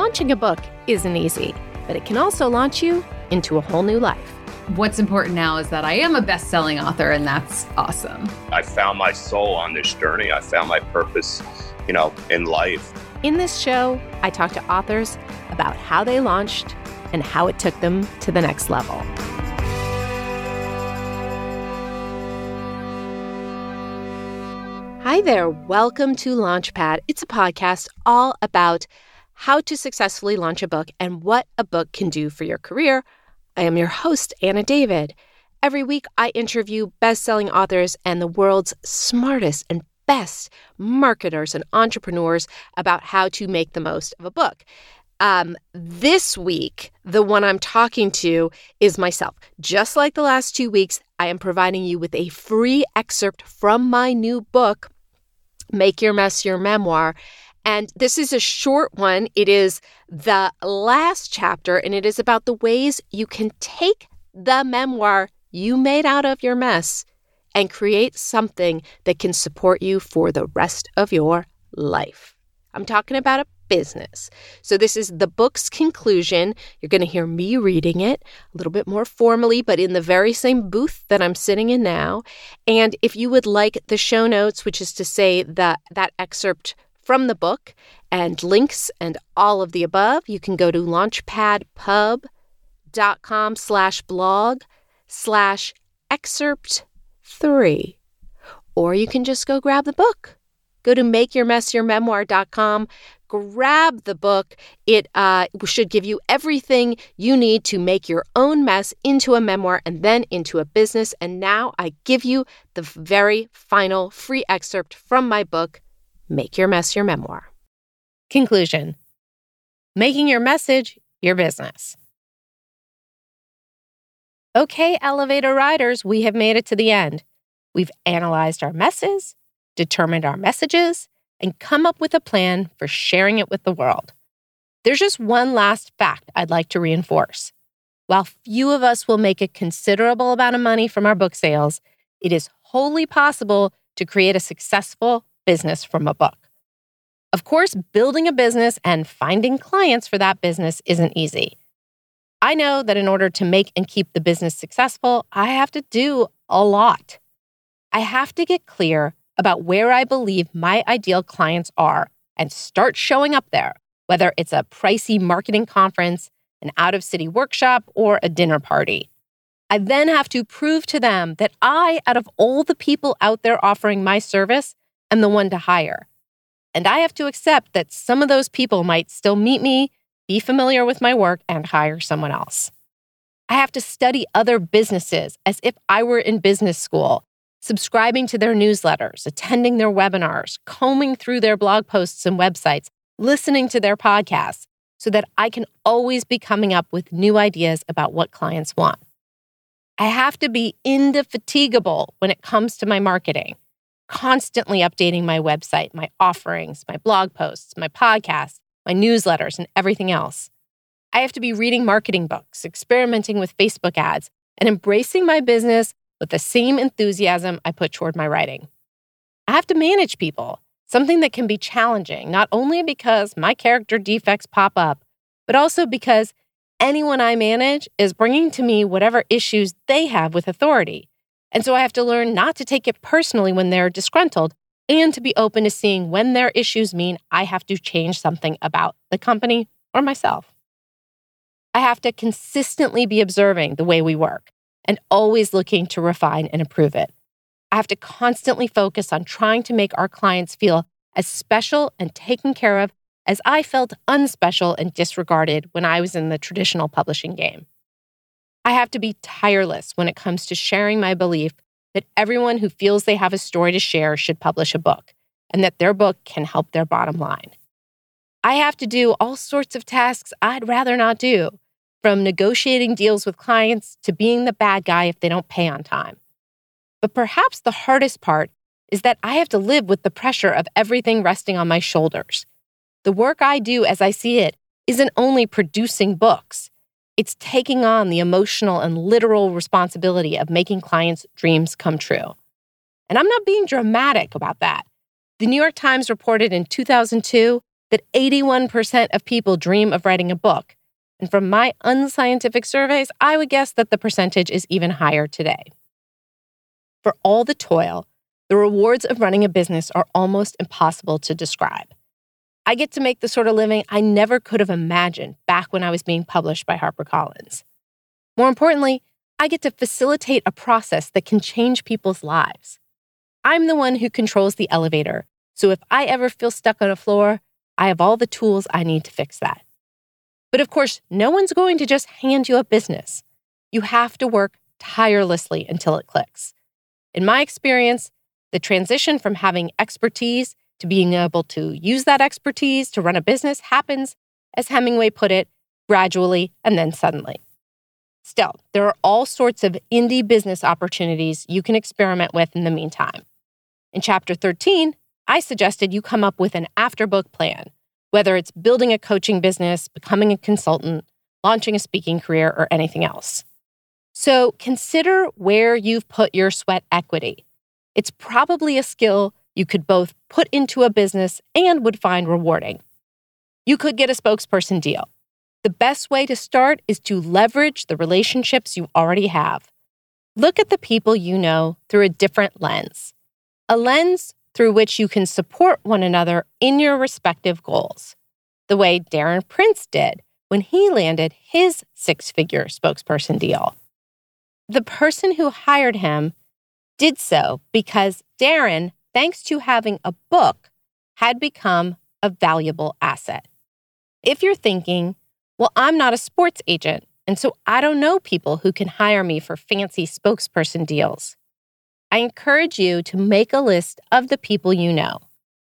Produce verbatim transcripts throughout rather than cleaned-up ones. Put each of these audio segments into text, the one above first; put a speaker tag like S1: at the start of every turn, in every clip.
S1: Launching a book isn't easy, but it can also launch you into a whole new life.
S2: What's important now is that I am a best-selling author, and that's awesome.
S3: I found my soul on this journey. I found my purpose, you know, in life.
S1: In this show, I talk to authors about how they launched and how it took them to the next level. Hi there. Welcome to Launchpad. It's a podcast all about how to successfully launch a book and what a book can do for your career. I am your host, Anna David. Every week, I interview best-selling authors and the world's smartest and best marketers and entrepreneurs about how to make the most of a book. Um, this week, the one I'm talking to is myself. Just like the last two weeks, I am providing you with a free excerpt from my new book, Make Your Mess Your Memoir. And this is a short one. It is the last chapter, and it is about the ways you can take the memoir you made out of your mess and create something that can support you for the rest of your life. I'm talking about a business. So this is the book's conclusion. You're going to hear me reading it a little bit more formally, but in the very same booth that I'm sitting in now. And if you would like the show notes, which is to say that that excerpt from the book and links and all of the above, you can go to launchpadpub.com slash blog slash excerpt three. Or you can just go grab the book. Go to make your mess your memoir dot com. Grab the book. It uh, should give you everything you need to make your own mess into a memoir and then into a business. And now I give you the very final free excerpt from my book, Make Your Mess Your Memoir. Conclusion. Making your message your business. Okay, elevator riders, we have made it to the end. We've analyzed our messes, determined our messages, and come up with a plan for sharing it with the world. There's just one last fact I'd like to reinforce. While few of us will make a considerable amount of money from our book sales, it is wholly possible to create a successful business from a book. Of course, building a business and finding clients for that business isn't easy. I know that in order to make and keep the business successful, I have to do a lot. I have to get clear about where I believe my ideal clients are and start showing up there, whether it's a pricey marketing conference, an out-of-city workshop, or a dinner party. I then have to prove to them that I, out of all the people out there offering my service, am the one to hire. And I have to accept that some of those people might still meet me, be familiar with my work, and hire someone else. I have to study other businesses as if I were in business school, subscribing to their newsletters, attending their webinars, combing through their blog posts and websites, listening to their podcasts, so that I can always be coming up with new ideas about what clients want. I have to be indefatigable when it comes to my marketing, constantly updating my website, my offerings, my blog posts, my podcasts, my newsletters, and everything else. I have to be reading marketing books, experimenting with Facebook ads, and embracing my business with the same enthusiasm I put toward my writing. I have to manage people, something that can be challenging, not only because my character defects pop up, but also because anyone I manage is bringing to me whatever issues they have with authority. And so I have to learn not to take it personally when they're disgruntled and to be open to seeing when their issues mean I have to change something about the company or myself. I have to consistently be observing the way we work and always looking to refine and improve it. I have to constantly focus on trying to make our clients feel as special and taken care of as I felt unspecial and disregarded when I was in the traditional publishing game. I have to be tireless when it comes to sharing my belief that everyone who feels they have a story to share should publish a book, and that their book can help their bottom line. I have to do all sorts of tasks I'd rather not do, from negotiating deals with clients to being the bad guy if they don't pay on time. But perhaps the hardest part is that I have to live with the pressure of everything resting on my shoulders. The work I do as I see it isn't only producing books. It's taking on the emotional and literal responsibility of making clients' dreams come true. And I'm not being dramatic about that. The New York Times reported in two thousand two that eighty-one percent of people dream of writing a book. And from my unscientific surveys, I would guess that the percentage is even higher today. For all the toil, the rewards of running a business are almost impossible to describe. I get to make the sort of living I never could have imagined back when I was being published by HarperCollins. More importantly, I get to facilitate a process that can change people's lives. I'm the one who controls the elevator, so if I ever feel stuck on a floor, I have all the tools I need to fix that. But of course, no one's going to just hand you a business. You have to work tirelessly until it clicks. In my experience, the transition from having expertise to being able to use that expertise to run a business happens, as Hemingway put it, gradually and then suddenly. Still, there are all sorts of indie business opportunities you can experiment with in the meantime. In Chapter thirteen, I suggested you come up with an after-book plan, whether it's building a coaching business, becoming a consultant, launching a speaking career, or anything else. So consider where you've put your sweat equity. It's probably a skill you could both put into a business and would find rewarding. You could get a spokesperson deal. The best way to start is to leverage the relationships you already have. Look at the people you know through a different lens, a lens through which you can support one another in your respective goals, the way Darren Prince did when he landed his six-figure spokesperson deal. The person who hired him did so because Darren, thanks to having a book, had become a valuable asset. If you're thinking, well, I'm not a sports agent, and so I don't know people who can hire me for fancy spokesperson deals, I encourage you to make a list of the people you know.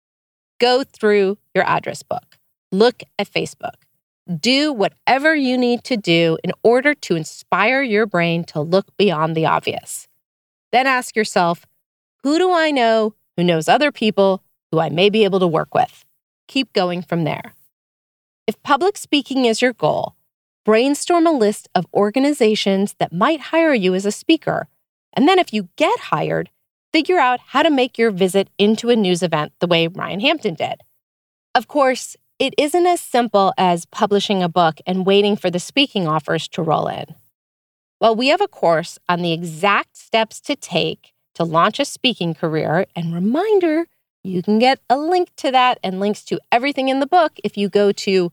S1: Go through your address book. Look at Facebook. Do whatever you need to do in order to inspire your brain to look beyond the obvious. Then ask yourself, who do I know who knows other people who I may be able to work with? Keep going from there. If public speaking is your goal, brainstorm a list of organizations that might hire you as a speaker. And then if you get hired, figure out how to make your visit into a news event the way Ryan Hampton did. Of course, it isn't as simple as publishing a book and waiting for the speaking offers to roll in. Well, we have a course on the exact steps to take to launch a speaking career, and reminder, you can get a link to that and links to everything in the book if you go to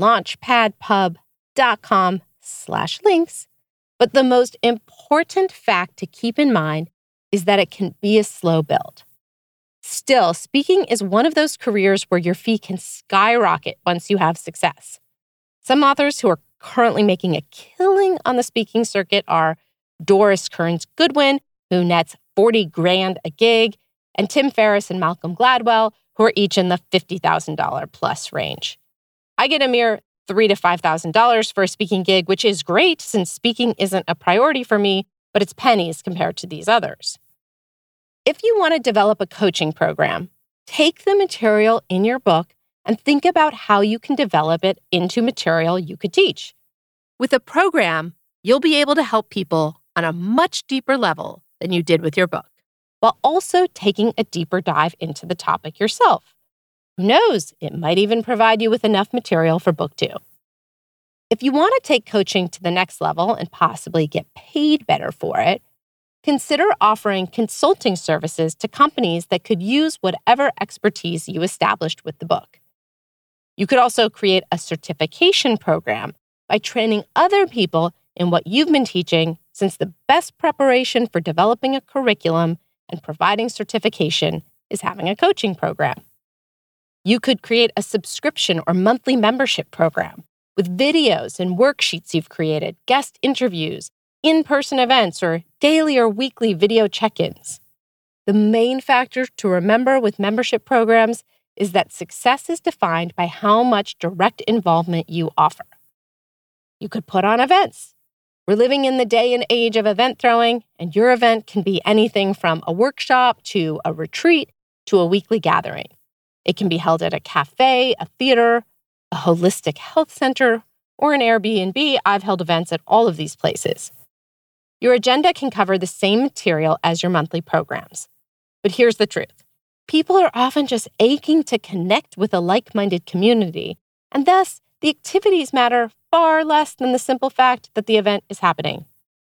S1: launchpadpub.com slash links. But the most important fact to keep in mind is that it can be a slow build. Still, speaking is one of those careers where your fee can skyrocket once you have success. Some authors who are currently making a killing on the speaking circuit are Doris Kearns Goodwin, who nets forty grand a gig, and Tim Ferriss and Malcolm Gladwell, who are each in the fifty thousand dollars plus range. I get a mere three thousand to five thousand dollars for a speaking gig, which is great since speaking isn't a priority for me, but it's pennies compared to these others. If you want to develop a coaching program, take the material in your book and think about how you can develop it into material you could teach. With a program, you'll be able to help people on a much deeper level than you did with your book, while also taking a deeper dive into the topic yourself. Who knows, it might even provide you with enough material for book two. If you want to take coaching to the next level and possibly get paid better for it, consider offering consulting services to companies that could use whatever expertise you established with the book. You could also create a certification program by training other people in what you've been teaching, since the best preparation for developing a curriculum and providing certification is having a coaching program. You could create a subscription or monthly membership program with videos and worksheets you've created, guest interviews, in-person events, or daily or weekly video check-ins. The main factor to remember with membership programs is that success is defined by how much direct involvement you offer. You could put on events. We're living in the day and age of event throwing, and your event can be anything from a workshop to a retreat to a weekly gathering. It can be held at a cafe, a theater, a holistic health center, or an Airbnb. I've held events at all of these places. Your agenda can cover the same material as your monthly programs. But here's the truth. People are often just aching to connect with a like-minded community, and thus the activities matter far less than the simple fact that the event is happening.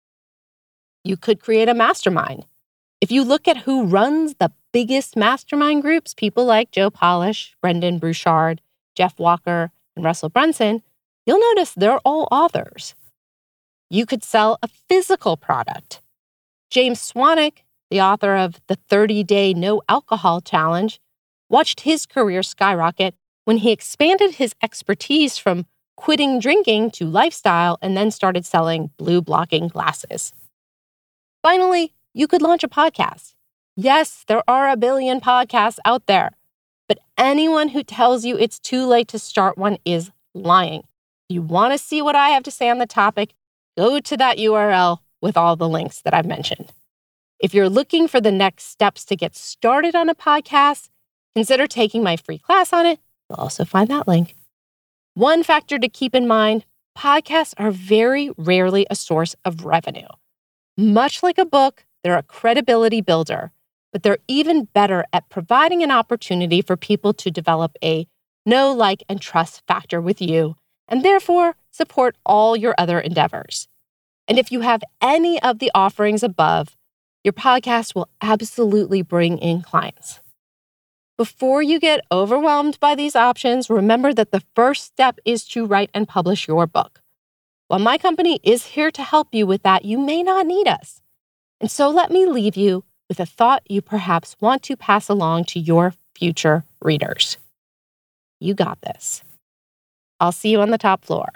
S1: You could create a mastermind. If you look at who runs the biggest mastermind groups, people like Joe Polish, Brendan Burchard, Jeff Walker, and Russell Brunson, you'll notice they're all authors. You could sell a physical product. James Swanwick, the author of the thirty-day No Alcohol Challenge, watched his career skyrocket when he expanded his expertise from quitting drinking to lifestyle and then started selling blue-blocking glasses. Finally, you could launch a podcast. Yes, there are a billion podcasts out there, but anyone who tells you it's too late to start one is lying. If you want to see what I have to say on the topic, go to that U R L with all the links that I've mentioned. If you're looking for the next steps to get started on a podcast, consider taking my free class on it. You'll also find that link. One factor to keep in mind, podcasts are very rarely a source of revenue. Much like a book, they're a credibility builder, but they're even better at providing an opportunity for people to develop a know, like, and trust factor with you, and therefore support all your other endeavors. And if you have any of the offerings above, your podcast will absolutely bring in clients. Before you get overwhelmed by these options, remember that the first step is to write and publish your book. While my company is here to help you with that, you may not need us. And so let me leave you with a thought you perhaps want to pass along to your future readers. You got this. I'll see you on the top floor.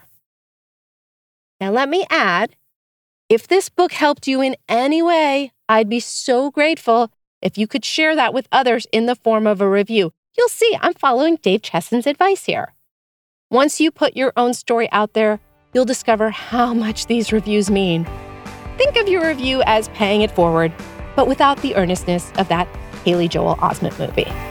S1: Now let me add, if this book helped you in any way, I'd be so grateful if you could share that with others in the form of a review. You'll see I'm following Dave Chesson's advice here. Once you put your own story out there, you'll discover how much these reviews mean. Think of your review as paying it forward, but without the earnestness of that Haley Joel Osment movie.